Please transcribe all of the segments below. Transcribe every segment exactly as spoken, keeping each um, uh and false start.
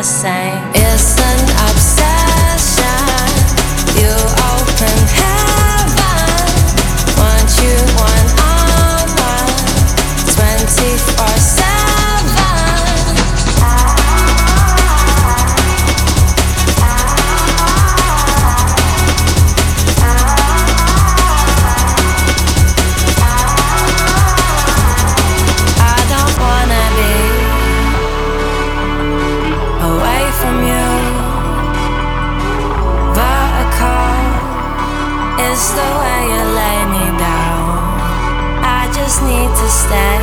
same. It's an obsession. You open heaven. Want you one on one, twenty-four seven. It's the way you lay me down. I just need to stay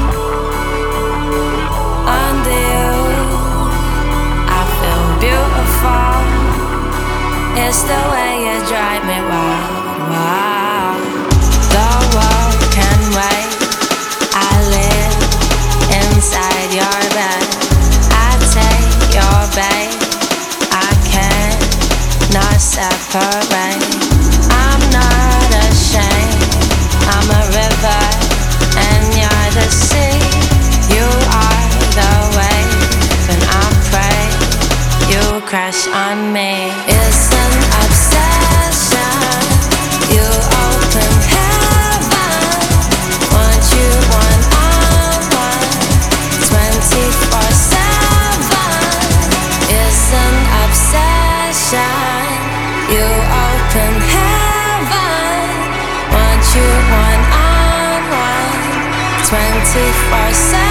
under you. I feel beautiful. It's the way you drive me wild. Wow. The world can wait. I live inside your bed. I take your bait. I can't not separate. I'm not ashamed. I'm a river and you're the sea. You are the wave and I pray you crash on me. It's an obsession. You open heaven. Want you one on one, twenty-four seven. It's an obsession. You open heaven. You one on one, twenty-four seven.